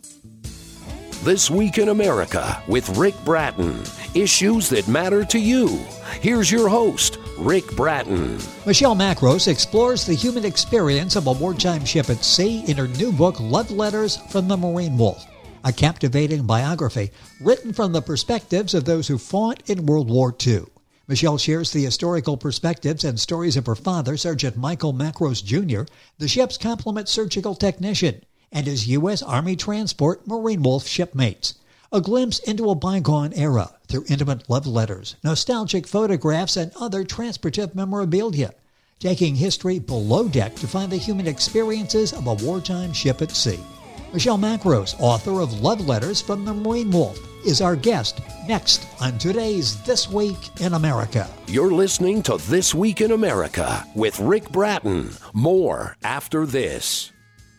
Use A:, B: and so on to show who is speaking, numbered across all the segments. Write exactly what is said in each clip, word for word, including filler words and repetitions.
A: This Week in America with Rick Bratton. Issues that matter to you. Here's your host, Rick Bratton.
B: Michelle Macros explores the human experience of a wartime ship at sea in her new book, Love Letters from the Marine Wolf, a captivating biography written from the perspectives of those who fought in World War Two. Michelle shares the historical perspectives and stories of her father, Sergeant Michael Macros Junior, the ship's complement surgical technician, and his U S Army Transport Marine Wolf shipmates. A glimpse into a bygone era through intimate love letters, nostalgic photographs, and other transportive memorabilia. Taking history below deck to find the human experiences of a wartime ship at sea. Michelle Macros, author of Love Letters from the Marine Wolf, is our guest next on today's This Week in America.
A: You're listening to This Week in America with Rick Bratton. More after this.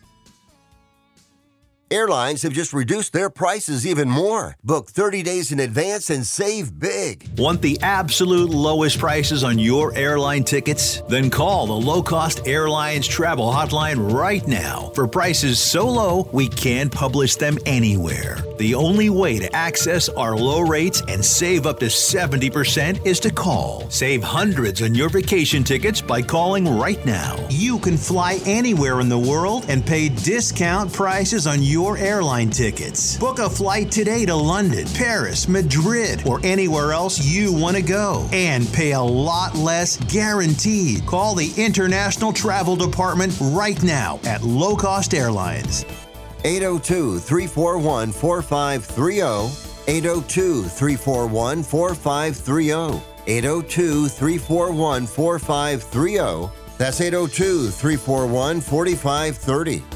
C: Airlines have just reduced their prices even more. Book thirty days in advance and save big.
D: Want the absolute lowest prices on your airline tickets? Then call the Low Cost Airlines Travel Hotline right now for prices so low we can't publish them anywhere. The only way to access our low rates and save up to seventy percent is to call. Save hundreds on your vacation tickets by calling right now. You can fly anywhere in the world and pay discount prices on your Your airline tickets. Book a flight today to London, Paris, Madrid, or anywhere else you want to go and pay a lot less guaranteed. Call the International Travel Department right now at Low Cost Airlines.
C: eight oh two, three four one, four five three oh, eight oh two, three four one, four five three oh, eight oh two, three four one, four five three oh. That's eight oh two, three four one, four five three oh.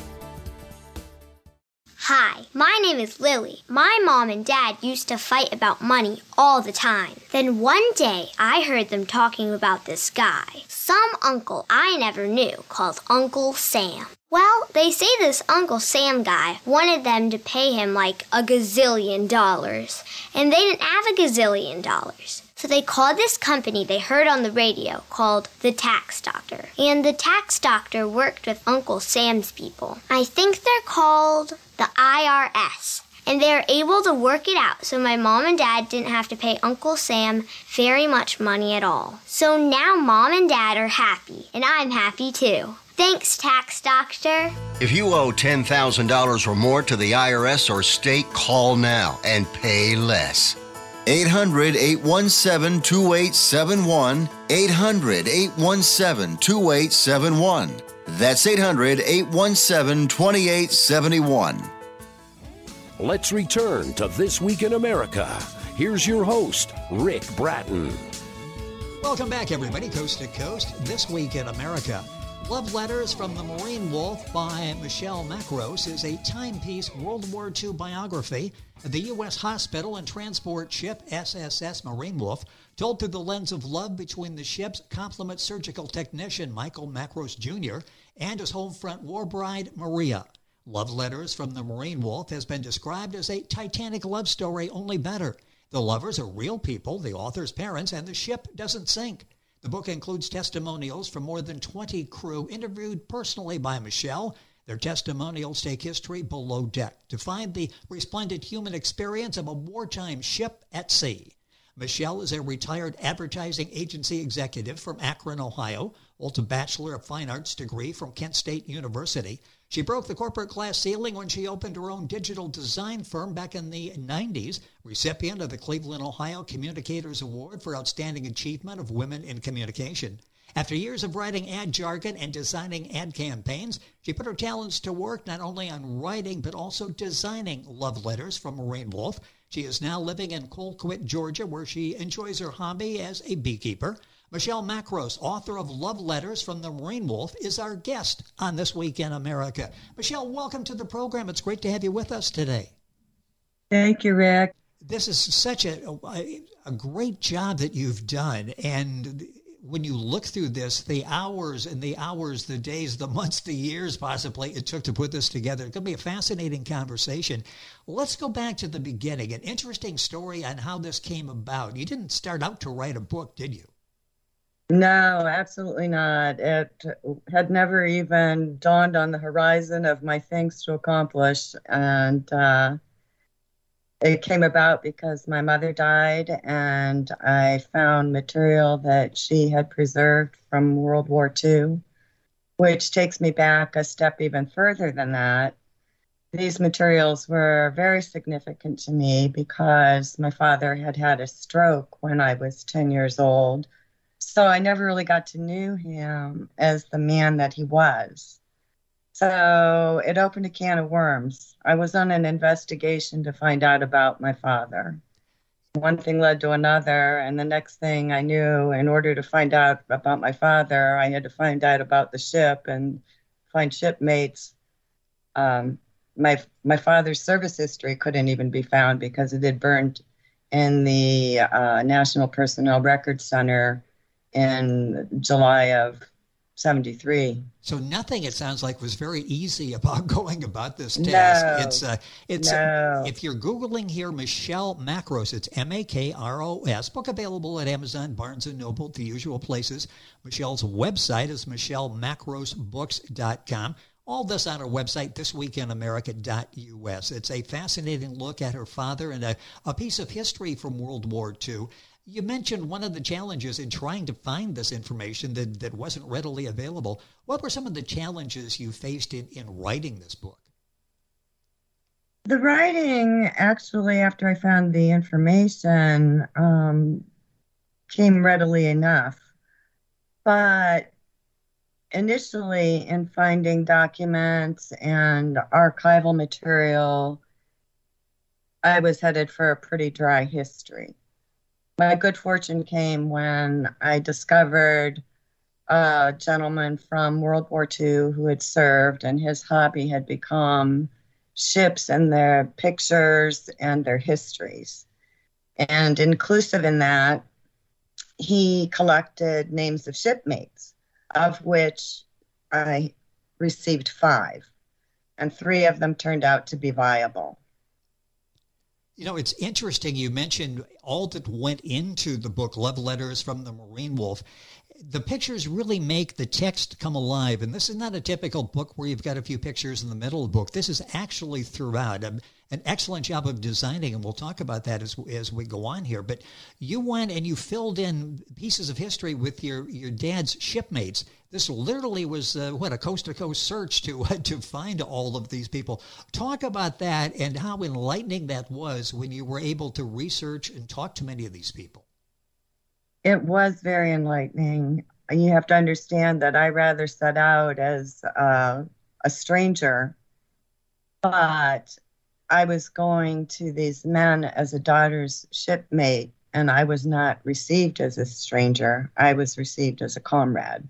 E: Hi, my name is Lily. My mom and dad used to fight about money all the time. Then one day, I heard them talking about this guy, some uncle I never knew, called Uncle Sam. Well, they say this Uncle Sam guy wanted them to pay him like a gazillion dollars, and they didn't have a gazillion dollars. So they called this company they heard on the radio called the Tax Doctor. And the Tax Doctor worked with Uncle Sam's people. I think they're called the I R S. And they were able to work it out so my mom and dad didn't have to pay Uncle Sam very much money at all. So now mom and dad are happy, and I'm happy too. Thanks, Tax Doctor.
C: If you owe ten thousand dollars or more to the I R S or state, call now and pay less. eight hundred, eight one seven, two eight seven one. eight hundred, eight one seven, two eight seven one. That's eight hundred, eight one seven, two eight seven one.
A: Let's return to This Week in America. Here's your host, Rick Bratton.
B: Welcome back, everybody, coast to coast. This Week in America. Love Letters from the Marine Wolf by Michelle Macros is a timepiece World War Two biography of the U S hospital and transport ship S S S Marine Wolf, told through the lens of love between the ship's complement surgical technician Michael Macros Junior and his home front war bride Maria. Love Letters from the Marine Wolf has been described as a Titanic love story, only better. The lovers are real people, the author's parents, and the ship doesn't sink. The book includes testimonials from more than twenty crew interviewed personally by Michelle. Their testimonials take history below deck to find the resplendent human experience of a wartime ship at sea. Michelle is a retired advertising agency executive from Akron, Ohio, holds a Bachelor of Fine Arts degree from Kent State University. She broke the corporate glass ceiling when she opened her own digital design firm back in the nineties, recipient of the Cleveland, Ohio Communicators Award for Outstanding Achievement of Women in Communication. After years of writing ad jargon and designing ad campaigns, she put her talents to work not only on writing but also designing love letters from Marine Wolf. She is now living in Colquitt, Georgia, where she enjoys her hobby as a beekeeper. Michelle Macros, author of Love Letters from the Marine Wolf, is our guest on This Week in America. Michelle, welcome to the program. It's great to have you with us today.
F: Thank you, Rick.
B: This is such a, a, a great job that you've done. And when you look through this, the hours and the hours, the days, the months, the years possibly it took to put this together, it's going to be a fascinating conversation. Let's go back to the beginning. An interesting story on how this came about. You didn't start out to write a book, did you?
F: No, absolutely not. It had never even dawned on the horizon of my things to accomplish. And uh, it came about because my mother died, and I found material that she had preserved from World War Two, which takes me back a step even further than that. These materials were very significant to me because my father had had a stroke when I was ten years old. So I never really got to know him as the man that he was. So it opened a can of worms. I was on an investigation to find out about my father. One thing led to another, and the next thing I knew, in order to find out about my father, I had to find out about the ship and find shipmates. Um, my my father's service history couldn't even be found because it had burned in the uh, National Personnel Records Center in July of seventy-three.
B: So nothing, it sounds like, was very easy about going about this task.
F: No,
B: it's uh, it's
F: no.
B: uh, if you're Googling here, Michelle Makros, it's M A K R O S. Book available at Amazon, Barnes and Noble, the usual places. Michelle's website is michelle makros books dot com. All this on her website, this week in america dot U S. It's a fascinating look at her father and a, a piece of history from World War Two. You mentioned one of the challenges in trying to find this information that, that wasn't readily available. What were some of the challenges you faced in, in writing this book?
F: The writing, actually, after I found the information, um, came readily enough. But initially, in finding documents and archival material, I was headed for a pretty dry history. My good fortune came when I discovered a gentleman from World War Two who had served, and his hobby had become ships and their pictures and their histories. And inclusive in that, he collected names of shipmates, of which I received five, and three of them turned out to be viable.
B: You know, it's interesting. You mentioned all that went into the book, Love Letters from the Marine Wolf. The pictures really make the text come alive. And this is not a typical book where you've got a few pictures in the middle of the book. This is actually throughout. Um, an excellent job of designing, and we'll talk about that as as we go on here. But you went and you filled in pieces of history with your, your dad's shipmates. This literally was, uh, what, a coast-to-coast search to uh, to find all of these people. Talk about that and how enlightening that was when you were able to research and talk to many of these people.
F: It was very enlightening. You have to understand that I rather set out as uh, a stranger, but I was going to these men as a daughter's shipmate, and I was not received as a stranger. I was received as a comrade.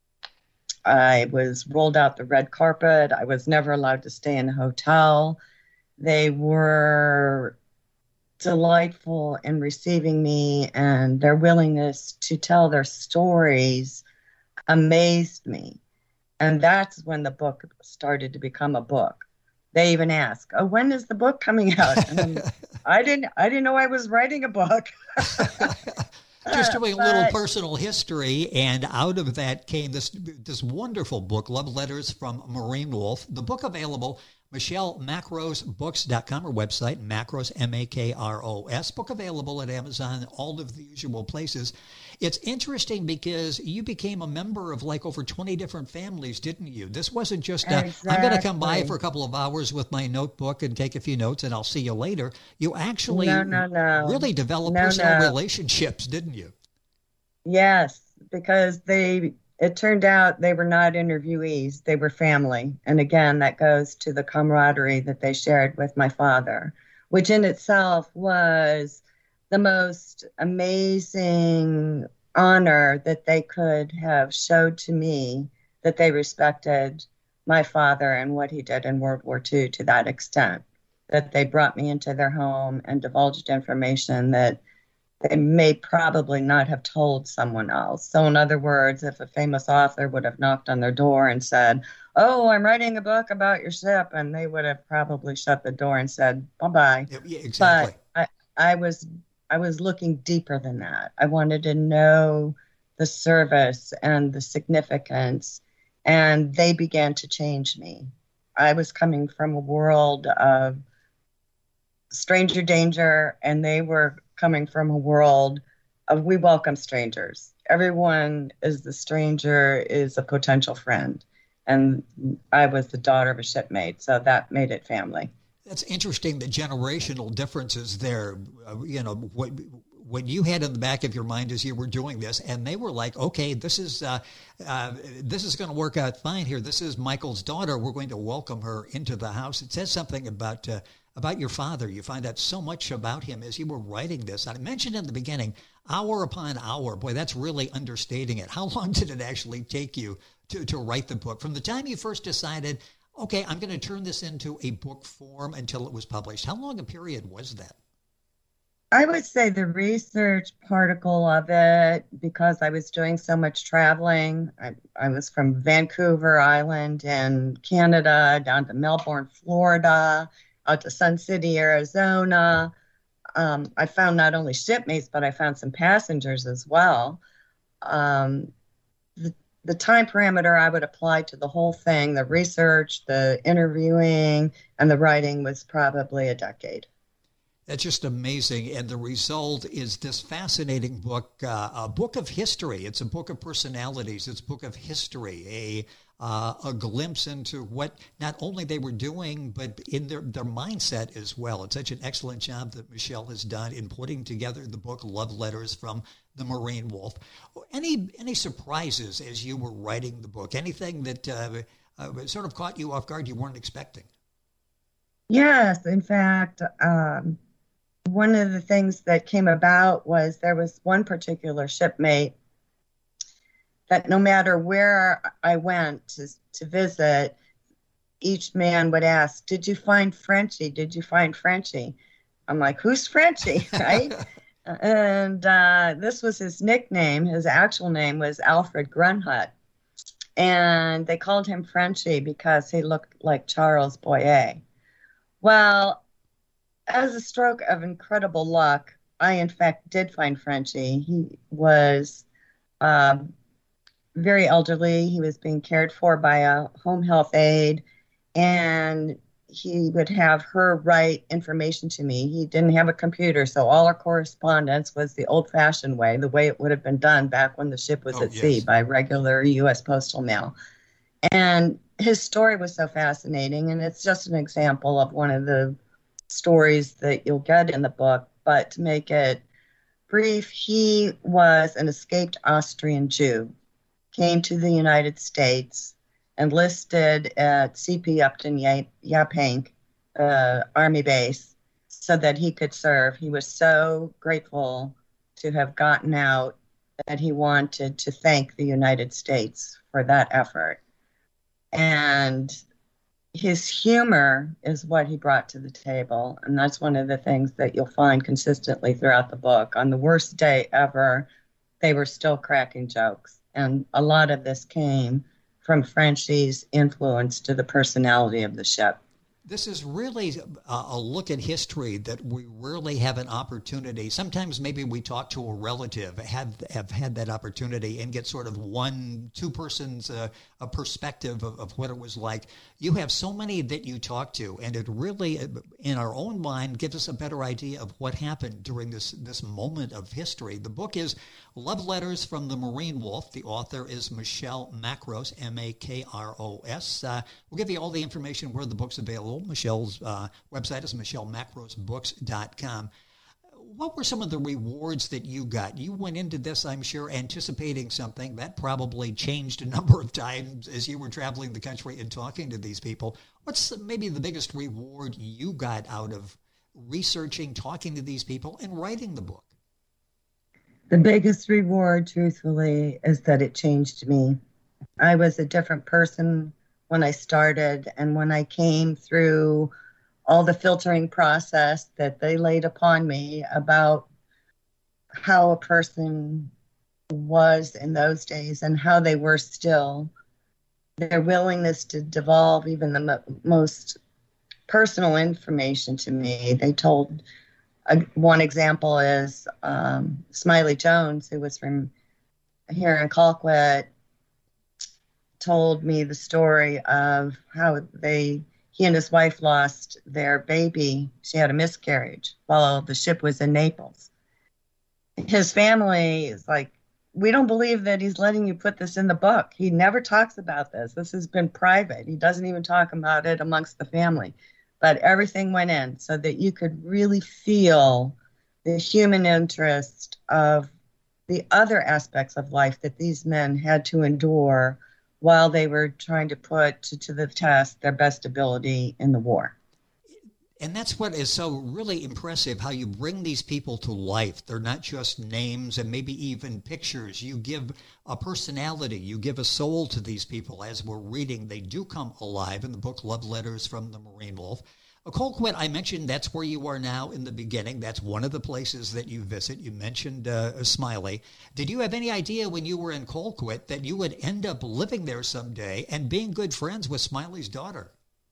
F: I was rolled out the red carpet. I was never allowed to stay in a hotel. They were delightful in receiving me, and their willingness to tell their stories amazed me. And that's when the book started to become a book. They even ask, "Oh, when is the book coming out?" And I didn't I didn't know I was writing a book.
B: Just doing
F: but,
B: a little personal history, and out of that came this this wonderful book, Love Letters from Marine Wolf. The book available, michelle makros books dot com, her website, Makros, M A K R O S. Book available at Amazon, all of the usual places. It's interesting because you became a member of like over twenty different families, didn't you? This wasn't just, a,
F: exactly.
B: I'm going to come by for a couple of hours with my notebook and take a few notes and I'll see you later. You actually
F: no, no, no.
B: really developed
F: no,
B: personal
F: no.
B: relationships, didn't you?
F: Yes, because they, it turned out they were not interviewees. They were family. And again, that goes to the camaraderie that they shared with my father, which in itself was the most amazing honor that they could have showed to me, that they respected my father and what he did in World War Two to that extent, that they brought me into their home and divulged information that they may probably not have told someone else. So in other words, if a famous author would have knocked on their door and said, "Oh, I'm writing a book about your ship," and they would have probably shut the door and said, "Bye-bye."
B: Yeah, exactly.
F: But I, I was I was looking deeper than that. I wanted to know the service and the significance, and they began to change me. I was coming from a world of stranger danger, and they were coming from a world of we welcome strangers. Everyone is the stranger is a potential friend. And I was the daughter of a shipmate, so that made it family.
B: That's interesting, the generational differences there. Uh, you know, what, what you had in the back of your mind as you were doing this, and they were like, okay, this is uh, uh, this is going to work out fine here. This is Michael's daughter. We're going to welcome her into the house. It says something about uh, about your father. You find out so much about him as you were writing this. I mentioned in the beginning, hour upon hour. Boy, that's really understating it. How long did it actually take you to, to write the book? From the time you first decided, okay, I'm going to turn this into a book form until it was published, how long a period was that?
F: I would say the research particle of it, because I was doing so much traveling. I, I was from Vancouver Island in Canada down to Melbourne, Florida, out to Sun City, Arizona. Um, I found not only shipmates, but I found some passengers as well. Um, the, the time parameter I would apply to the whole thing, the research, the interviewing, and the writing was probably a decade.
B: That's just amazing. And the result is this fascinating book, uh, a book of history. It's a book of personalities. It's a book of history, a uh, a glimpse into what not only they were doing, but in their, their mindset as well. It's such an excellent job that Michelle has done in putting together the book, Love Letters from the Marine Wolf. Any any surprises as you were writing the book? Anything that uh, uh, sort of caught you off guard you weren't expecting?
F: Yes, in fact, um, one of the things that came about was there was one particular shipmate that no matter where I went to, to visit, each man would ask, did you find Frenchie? Did you find Frenchie? I'm like, who's Frenchie, right? And uh, this was his nickname. His actual name was Alfred Grunhut. And they called him Frenchie because he looked like Charles Boyer. Well, as a stroke of incredible luck, I, in fact, did find Frenchie. He was um, very elderly. He was being cared for by a home health aide, and he would have her write information to me. He didn't have a computer, so all our correspondence was the old-fashioned way, the way it would have been done back when the ship was
B: oh,
F: at
B: yes.
F: sea by regular U S postal mail. And his story was so fascinating, and it's just an example of one of the stories that you'll get in the book. But to make it brief, he was an escaped Austrian Jew, came to the United States, enlisted at C P Upton Yaphank uh, Army Base so that he could serve. He was so grateful to have gotten out that he wanted to thank the United States for that effort. And his humor is what he brought to the table. And that's one of the things that you'll find consistently throughout the book. On the worst day ever, they were still cracking jokes. And a lot of this came from Frenchie's influence to the personality of the ship.
B: This is really a, a look at history that we rarely have an opportunity. Sometimes maybe we talk to a relative, have have had that opportunity, and get sort of one, two persons uh, a perspective of, of what it was like. You have so many that you talk to, and it really, in our own mind, gives us a better idea of what happened during this, this moment of history. The book is Love Letters from the Marine Wolf. The author is Michelle Makros, M A K R O S. Uh, we'll give you all the information where the book's available. Michelle's uh, website is michelle makros books dot com. What were some of the rewards that you got? You went into this, I'm sure, anticipating something. That probably changed a number of times as you were traveling the country and talking to these people. What's maybe the biggest reward you got out of researching, talking to these people, and writing the book?
F: The biggest reward, truthfully, is that it changed me. I was a different person when I started, and when I came through all the filtering process that they laid upon me about how a person was in those days and how they were still, their willingness to devolve even the mo- most personal information to me. They told, uh, one example is um, Smiley Jones, who was from here in Colquitt told me the story of how they, he and his wife lost their baby. She had a miscarriage while the ship was in Naples. His family is like, we don't believe that he's letting you put this in the book. He never talks about this. This has been private. He doesn't even talk about it amongst the family. But everything went in so that you could really feel the human interest of the other aspects of life that these men had to endure while they were trying to put to, to the test their best ability in the war.
B: And that's what is so really impressive, how you bring these people to life. They're not just names and maybe even pictures. You give a personality, you give a soul to these people. As we're reading, they do come alive in the book Love Letters from the Marine Wolf. Colquitt, I mentioned that's where you are now in the beginning. That's one of the places that you visit. You mentioned uh, Smiley. Did you have any idea when you were in Colquitt that you would end up living there someday and being good friends with Smiley's daughter?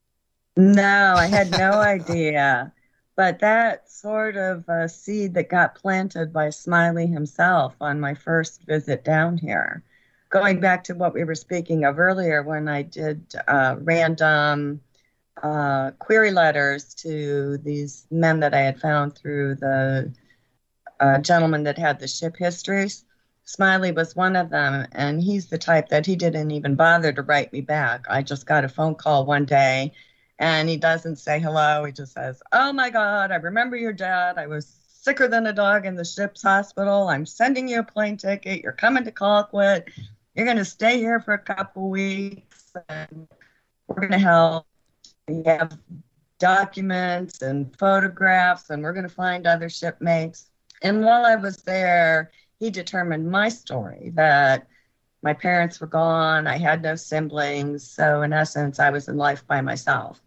F: No, I had no idea. But that sort of uh, seed that got planted by Smiley himself on my first visit down here. Going back to what we were speaking of earlier, when I did uh, random uh, query letters to these men that I had found through the uh, gentleman that had the ship histories, Smiley was one of them, and he's the type that he didn't even bother to write me back. I just got a phone call one day, and he doesn't say hello. He just says, "Oh my God, I remember your dad. I was sicker than a dog in the ship's hospital. I'm sending you a plane ticket. You're coming to Colquitt. You're going to stay here for a couple weeks, and we're going to help. We have documents and photographs, and we're going to find other shipmates." And while I was there, he determined my story, that my parents were gone. I had no siblings. So in essence, I was in life by myself.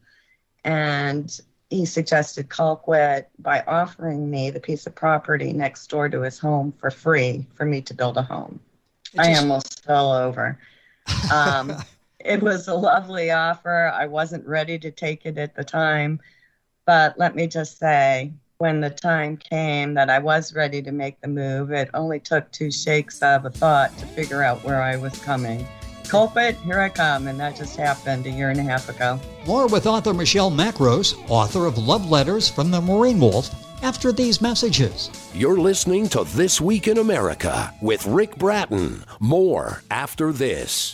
F: And he suggested Colquitt by offering me the piece of property next door to his home for free for me to build a home. Just... I almost fell over. Um, it was a lovely offer. I wasn't ready to take it at the time. But let me just say, when the time came that I was ready to make the move, it only took two shakes of a thought to figure out where I was coming. Colquitt, here I come, and that just happened a year and a half ago.
B: More with author Michelle Macros, author of Love Letters from the Marine Wolf, after these messages.
A: You're listening to This Week in America with Rick Bratton. More after this.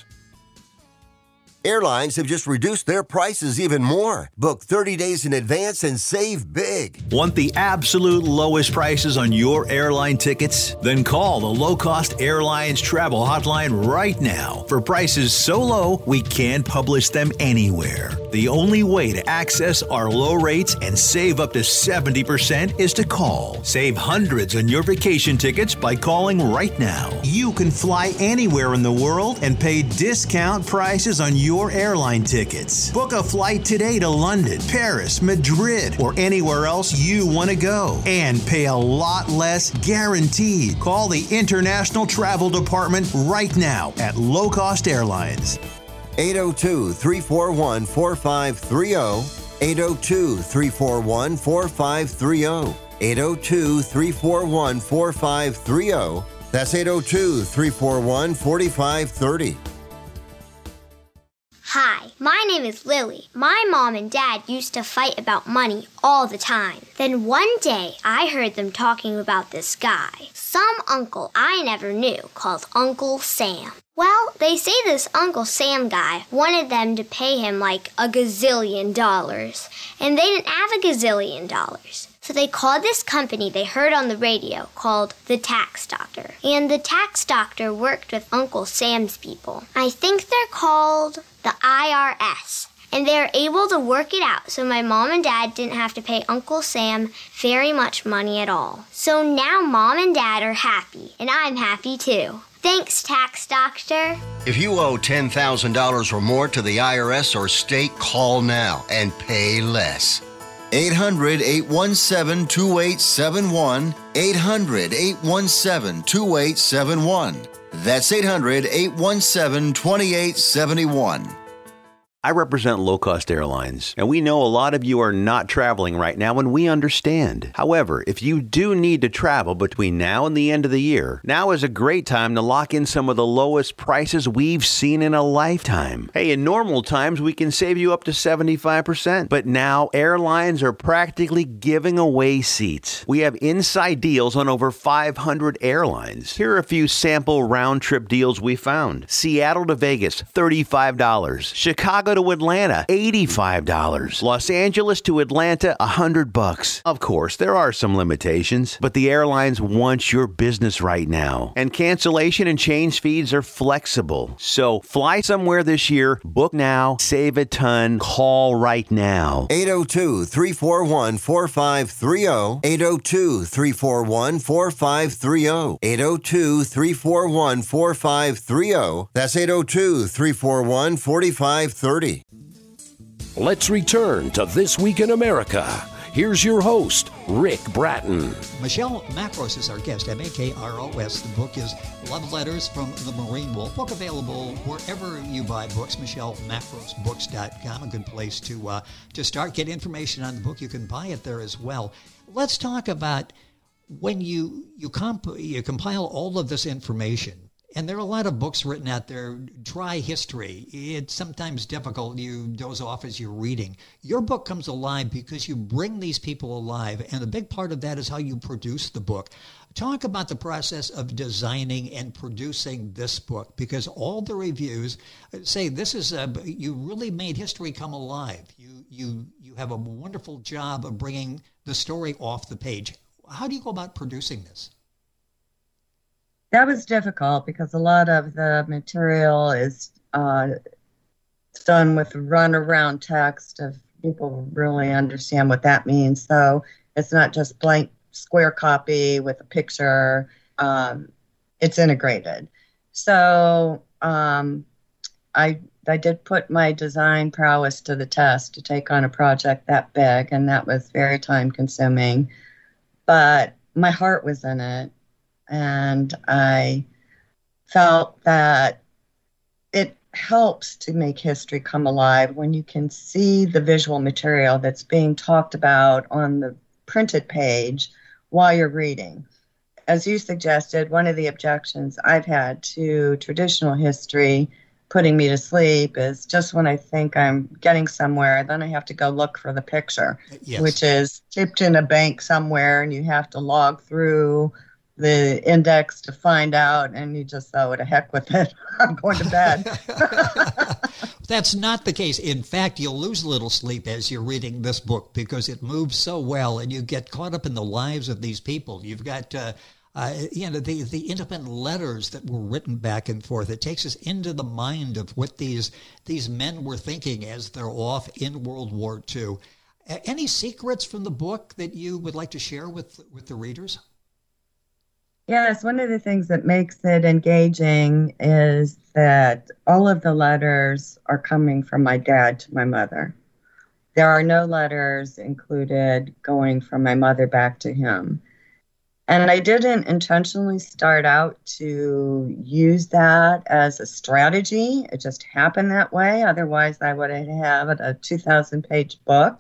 C: Airlines have just reduced their prices even more. Book thirty days in advance and save big.
D: Want the absolute lowest prices on your airline tickets? Then call the Low Cost Airlines Travel Hotline right now for prices so low we can't publish them anywhere. The only way to access our low rates and save up to seventy percent is to call. Save hundreds on your vacation tickets by calling right now.
G: You can fly anywhere in the world and pay discount prices on your Your airline tickets. Book a flight today to London, Paris, Madrid, or anywhere else you want to go and pay a lot less guaranteed. Call the International Travel Department right now at Low Cost Airlines.
C: eight oh two, three four one, four five three oh, eight oh two, three four one, four five three oh, eight oh two, three four one, four five three oh. That's eight oh two, three four one, four five three oh.
E: Hi, my name is Lily. My mom and dad used to fight about money all the time. Then one day, I heard them talking about this guy, some uncle I never knew, called Uncle Sam. Well, they say this Uncle Sam guy wanted them to pay him like a gazillion dollars, and they didn't have a gazillion dollars. So they called this company they heard on the radio called the Tax Doctor. And the Tax Doctor worked with Uncle Sam's people. I think they're called the I R S. And they were able to work it out so my mom and dad didn't have to pay Uncle Sam very much money at all. So now mom and dad are happy, and I'm happy too. Thanks, Tax Doctor.
C: If you owe ten thousand dollars or more to the I R S or state, call now and pay less. eight hundred, eight one seven, two eight seven one. eight hundred, eight one seven, two eight seven one. That's eight hundred, eight one seven, two eight seven one.
D: I represent low-cost airlines, and we know a lot of you are not traveling right now, and we understand. However, if you do need to travel between now and the end of the year, now is a great time to lock in some of the lowest prices we've seen in a lifetime. Hey, in normal times, we can save you up to seventy-five percent, but now airlines are practically giving away seats. We have inside deals on over five hundred airlines. Here are a few sample round-trip deals we found. Seattle to Vegas, thirty-five dollars. Chicago to Atlanta, eighty-five dollars. Los Angeles to Atlanta, one hundred bucks. Of course, there are some limitations, but the airlines want your business right now. And cancellation and change fees are flexible. So fly somewhere this year, book now, save a ton, call right now.
C: eight oh two, three four one, four five three oh. eight oh two, three four one, four five three oh. eight oh two, three four one, four five three oh. That's eight oh two, three four one, four five three oh.
A: Let's return to This Week in America. Here's your host, Rick Bratton.
B: Michelle Macros is our guest, M A K R O S. The book is Love Letters from the Marine Wolf. Book available wherever you buy books, michelle macros books dot com. A good place to uh, to start. Get information on the book. You can buy it there as well. Let's talk about when you you, comp- you compile all of this information. And there are a lot of books written out there, dry history. It's sometimes difficult. You doze off as you're reading. Your book comes alive because you bring these people alive. And a big part of that is how you produce the book. Talk about the process of designing and producing this book, because all the reviews say this is a, you really made history come alive. You, you, you have a wonderful job of bringing the story off the page. How do you go about producing this?
F: That was difficult because a lot of the material is uh, done with run-around text if people really understand what that means. So it's not just blank square copy with a picture. Um, it's integrated. So um, I I did put my design prowess to the test to take on a project that big, and that was very time-consuming. But my heart was in it. And I felt that it helps to make history come alive when you can see the visual material that's being talked about on the printed page while you're reading. As you suggested, one of the objections I've had to traditional history putting me to sleep is just when I think I'm getting somewhere, then I have to go look for the picture, yes. Which is tipped in a bank somewhere, and you have to log through the index to find out, and you just, oh, to heck with it. I'm going to bed.
B: That's not the case. In fact, you'll lose a little sleep as you're reading this book because it moves so well, and you get caught up in the lives of these people. You've got, uh, uh, you know, the, the intimate letters that were written back and forth. It takes us into the mind of what these these men were thinking as they're off in World War Two. Uh, any secrets from the book that you would like to share with with the readers?
F: Yes, one of the things that makes it engaging is that all of the letters are coming from my dad to my mother. There are no letters included going from my mother back to him. And I didn't intentionally start out to use that as a strategy. It just happened that way. Otherwise, I would have a two thousand page book.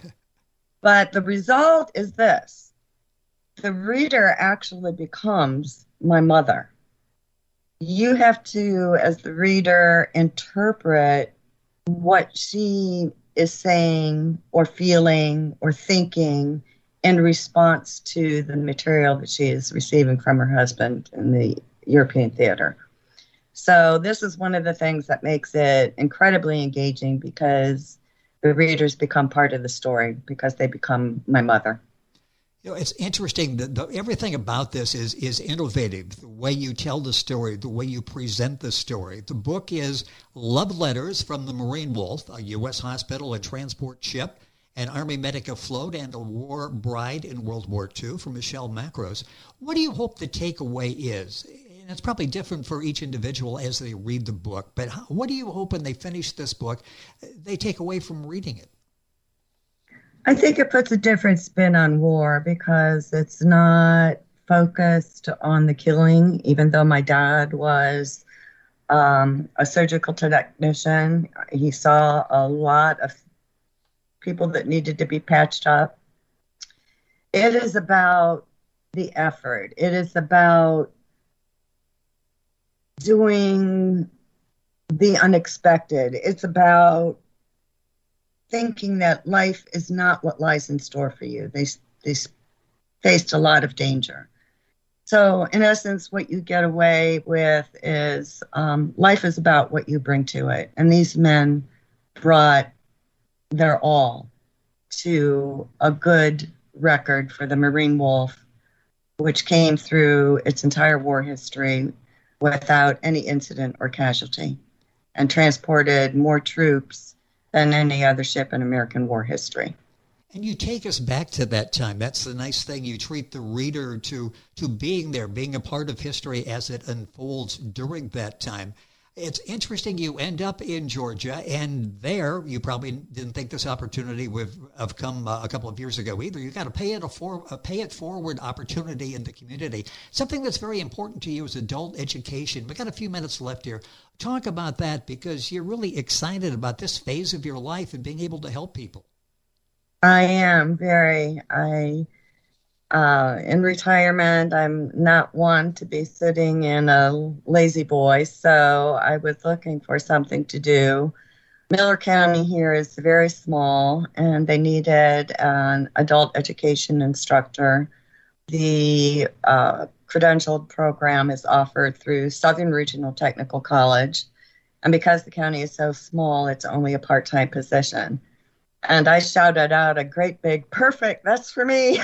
F: But the result is this. The reader actually becomes my mother. You have to, as the reader, interpret what she is saying or feeling or thinking in response to the material that she is receiving from her husband in the European theater. So this is one of the things that makes it incredibly engaging, because the readers become part of the story because they become my mother.
B: You know, it's interesting that the, everything about this is is innovative. The way you tell the story, the way you present the story. The book is Love Letters from the Marine Wolf, a U S hospital and transport ship, an Army medic afloat, and a war bride in World War Two from Michelle Macros. What do you hope the takeaway is? And it's probably different for each individual as they read the book, but how, what do you hope when they finish this book, they take away from reading it?
F: I think it puts a different spin on war because it's not focused on the killing, even though my dad was um, a surgical technician. He saw a lot of people that needed to be patched up. It is about the effort. It is about doing the unexpected. It's about thinking that life is not what lies in store for you. They, they faced a lot of danger. So in essence, what you get away with is um, life is about what you bring to it. And these men brought their all to a good record for the Marine Wolf, which came through its entire war history without any incident or casualty, and transported more troops than any other ship in American war history.
B: And you take us back to that time. That's the nice thing. You treat the reader to, to being there, being a part of history as it unfolds during that time. It's interesting you end up in Georgia, and there you probably didn't think this opportunity would have come uh, a couple of years ago either. You got a pay it a for, a pay it forward opportunity in the community, something that's very important to you is adult education. We got a few minutes left here. Talk about that, because you're really excited about this phase of your life and being able to help people.
F: I am very. I. Uh, in retirement, I'm not one to be sitting in a lazy boy, so I was looking for something to do. Miller County here is very small, and they needed an adult education instructor. The uh, credentialed program is offered through Southern Regional Technical College, and because the county is so small, it's only a part-time position. And I shouted out a great big, perfect, that's for me.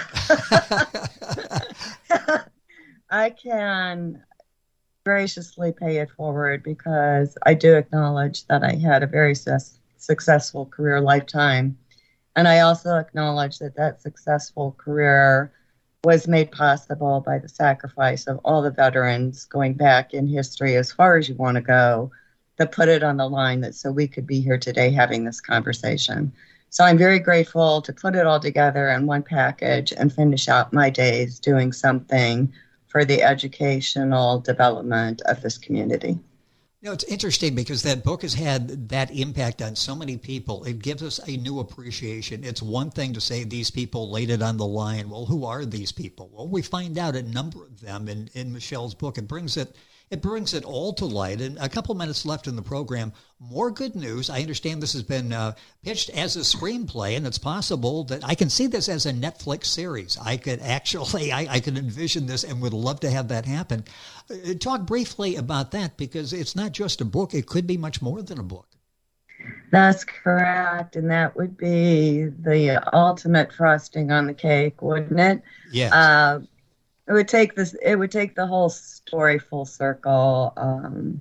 F: I can graciously pay it forward because I do acknowledge that I had a very su- successful career lifetime. And I also acknowledge that that successful career was made possible by the sacrifice of all the veterans going back in history as far as you want to go, that put it on the line that so we could be here today having this conversation. So I'm very grateful to put it all together in one package and finish out my days doing something for the educational development of this community.
B: You know, it's interesting because that book has had that impact on so many people. It gives us a new appreciation. It's one thing to say these people laid it on the line. Well, who are these people? Well, we find out a number of them in, in Michelle's book. It brings it It brings it all to light. And a couple minutes left in the program. More good news. I understand this has been uh, pitched as a screenplay, and it's possible that I can see this as a Netflix series. I could actually, I, I could envision this and would love to have that happen. Uh, talk briefly about that, because it's not just a book. It could be much more than a book.
F: That's correct. And that would be the ultimate frosting on the cake, wouldn't it?
B: Yes.
F: Uh, It would take this. It would take the whole story full circle um,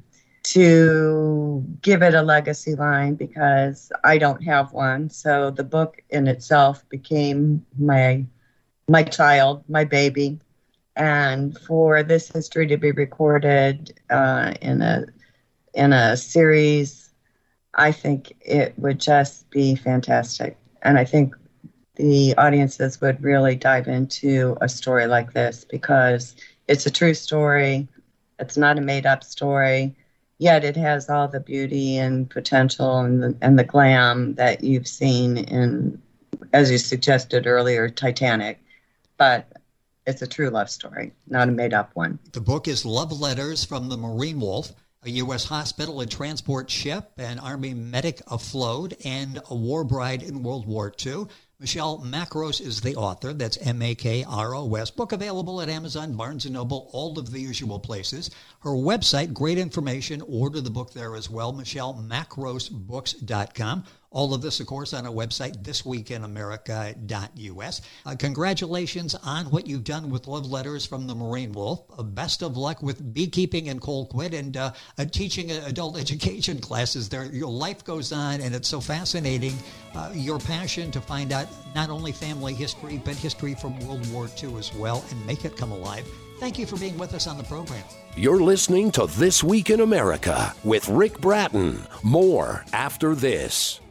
F: to give it a legacy line, because I don't have one. So the book in itself became my my child, my baby, and for this history to be recorded uh, in a in a series, I think it would just be fantastic. And I think the audiences would really dive into a story like this, because it's a true story. It's not a made-up story, yet it has all the beauty and potential and the, and the glam that you've seen in, as you suggested earlier, Titanic. But it's a true love story, not a made-up one.
B: The book is Love Letters from the Marine Wolf, a U S hospital and transport ship, an Army medic afloat, and a war bride in World War Two. Michelle Makros is the author. That's M A K R O S. Book available at Amazon, Barnes and Noble, all of the usual places. Her website, great information. Order the book there as well, michelle makros books dot com. All of this, of course, on our website, this week in america dot u s. Uh, congratulations on what you've done with Love Letters from the Marine Wolf. Uh, best of luck with beekeeping in Colquitt and uh, uh, teaching uh, adult education classes there. Your life goes on, and it's so fascinating, uh, your passion to find out not only family history, but history from World War Two as well, and make it come alive. Thank you for being with us on the program.
A: You're listening to This Week in America with Rick Bratton. More after this.